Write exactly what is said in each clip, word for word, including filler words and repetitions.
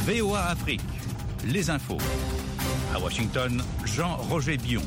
V O A Afrique, les infos. À Washington, Jean-Roger Bion.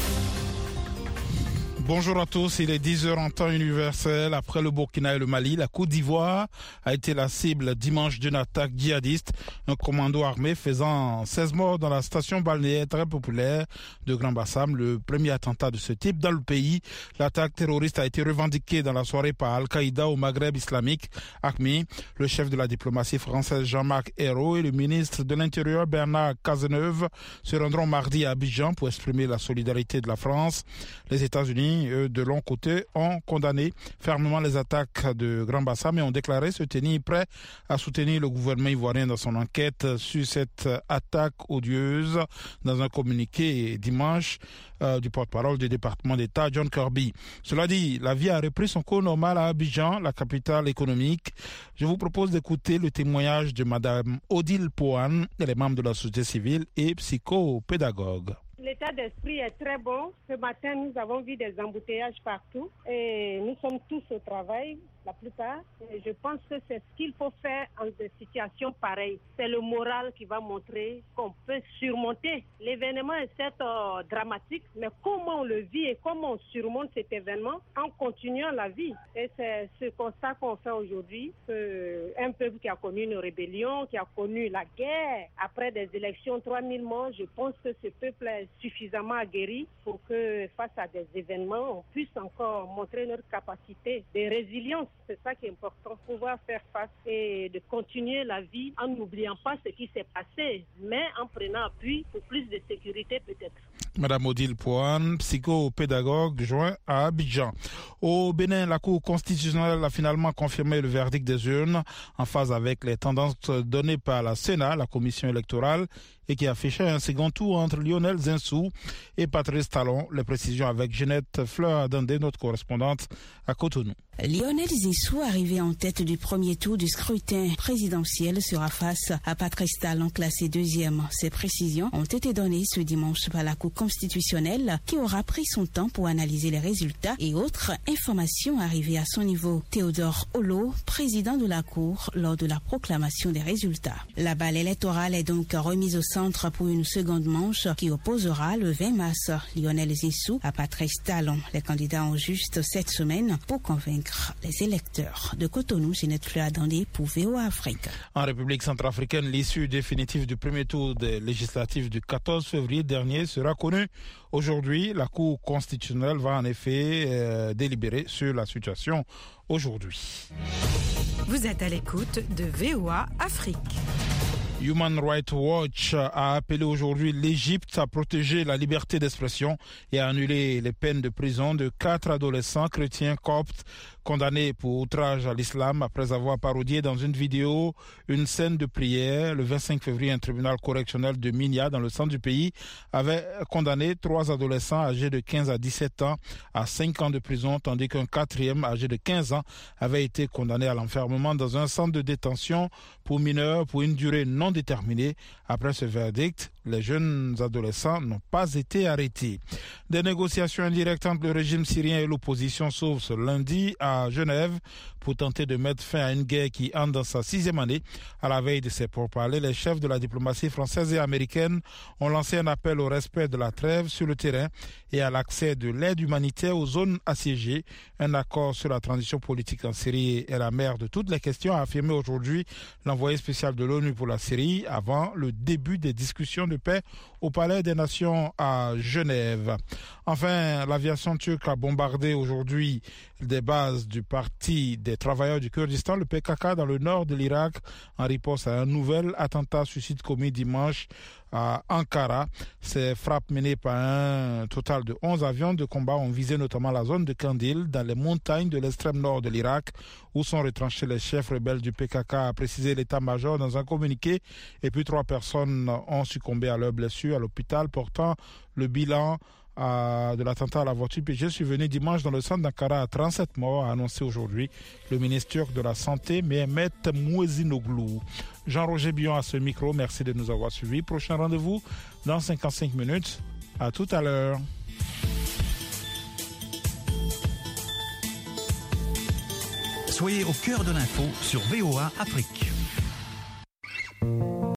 Bonjour à tous, il est dix heures en temps universel. Après le Burkina et le Mali, la Côte d'Ivoire a été la cible dimanche d'une attaque djihadiste. Un commando armé faisant seize morts dans la station balnéaire très populaire de Grand Bassam, le premier attentat de ce type dans le pays. L'attaque terroriste a été revendiquée dans la soirée par Al-Qaïda au Maghreb islamique, A Q M I. Le chef de la diplomatie française Jean-Marc Ayrault et le ministre de l'Intérieur Bernard Cazeneuve se rendront mardi à Abidjan pour exprimer la solidarité de la France. Les États-Unis, eux, de leur côté, ont condamné fermement les attaques de Grand Bassam et ont déclaré se tenir prêts à soutenir le gouvernement ivoirien dans son enquête sur cette attaque odieuse. Dans un communiqué dimanche euh, du porte-parole du département d'État, John Kirby. Cela dit, la vie a repris son cours normal à Abidjan, la capitale économique. Je vous propose d'écouter le témoignage de Madame Odile Pohan, elle est membre de la société civile et psychopédagogue. L'état d'esprit est très bon. Ce matin, nous avons vu des embouteillages partout et nous sommes tous au travail, la plupart. Et je pense que c'est ce qu'il faut faire en des situations pareilles. C'est le moral qui va montrer qu'on peut surmonter. L'événement est certes euh, dramatique, mais comment on le vit et comment on surmonte cet événement en continuant la vie. Et c'est ce constat qu'on fait aujourd'hui. Un peuple qui a connu une rébellion, qui a connu la guerre, après des élections, trois mille morts, je pense que ce peuple est suffisamment aguerri pour que face à des événements, on puisse encore montrer notre capacité de résilience. C'est ça qui est important, pouvoir faire face et de continuer la vie en n'oubliant pas ce qui s'est passé, mais en prenant appui pour plus de sécurité peut-être. Madame Odile Pohan, psychopédagogue, joint à Abidjan. Au Bénin, la Cour constitutionnelle a finalement confirmé le verdict des urnes en phase avec les tendances données par la Sénat, la commission électorale, et qui affichait un second tour entre Lionel Zinsou et Patrice Talon. Les précisions avec Jeannette Fleur-Adandé, notre correspondante à Cotonou. Lionel Zinsou, arrivé en tête du premier tour du scrutin présidentiel, sera face à Patrice Talon, classé deuxième. Ces précisions ont été données ce dimanche par la Cour constitutionnelle, qui aura pris son temps pour analyser les résultats et autres informations arrivées à son niveau. Théodore Olo, président de la Cour, lors de la proclamation des résultats. La balle électorale est donc remise au centre pour une seconde manche qui opposera le vingt mars Lionel Zinsou à Patrice Talon. Les candidats ont juste cette semaine pour convaincre les électeurs. De Cotonou, Jeannette Fleur-Adandé pour V O A Afrique. En République centrafricaine, l'issue définitive du premier tour des législatives du quatorze février dernier sera connue aujourd'hui. La Cour constitutionnelle va en effet euh, délibérer sur la situation aujourd'hui. Vous êtes à l'écoute de V O A Afrique. Human Rights Watch a appelé aujourd'hui l'Égypte à protéger la liberté d'expression et à annuler les peines de prison de quatre adolescents chrétiens coptes condamnés pour outrage à l'islam après avoir parodié dans une vidéo une scène de prière. Le vingt-cinq février, un tribunal correctionnel de Minya, dans le centre du pays, avait condamné trois adolescents âgés de quinze à dix-sept ans à cinq ans de prison, tandis qu'un quatrième âgé de quinze ans avait été condamné à l'enfermement dans un centre de détention pour mineurs pour une durée non déterminée. Après ce verdict, les jeunes adolescents n'ont pas été arrêtés. Des négociations indirectes entre le régime syrien et l'opposition s'ouvrent ce lundi à Genève pour tenter de mettre fin à une guerre qui entre dans sa sixième année. À la veille de ces pourparlers, les chefs de la diplomatie française et américaine ont lancé un appel au respect de la trêve sur le terrain et à l'accès de l'aide humanitaire aux zones assiégées. Un accord sur la transition politique en Syrie est la mère de toutes les questions, a affirmé aujourd'hui l'envoyé spécial de l'ONU pour la Syrie avant le début des discussions de paix au Palais des Nations à Genève. Enfin, l'aviation turque a bombardé aujourd'hui des bases du Parti des travailleurs du Kurdistan, le P K K, dans le nord de l'Irak, en réponse à un nouvel attentat suicide commis dimanche à Ankara. Ces frappes menées par un total de onze avions de combat ont visé notamment la zone de Kandil, dans les montagnes de l'extrême nord de l'Irak, où sont retranchés les chefs rebelles du P K K, a précisé l'état-major dans un communiqué. Et puis trois personnes ont succombé à leurs blessures à l'hôpital, portant le bilan de l'attentat à la voiture P G survenu dimanche dans le centre d'Ankara à trente-sept morts, a annoncé aujourd'hui le ministre turc de la Santé, Mehmet Muezzinoğlu. Jean-Roger Bion à ce micro, merci de nous avoir suivis. Prochain rendez-vous dans cinquante-cinq minutes. À tout à l'heure. Soyez au cœur de l'info sur V O A Afrique.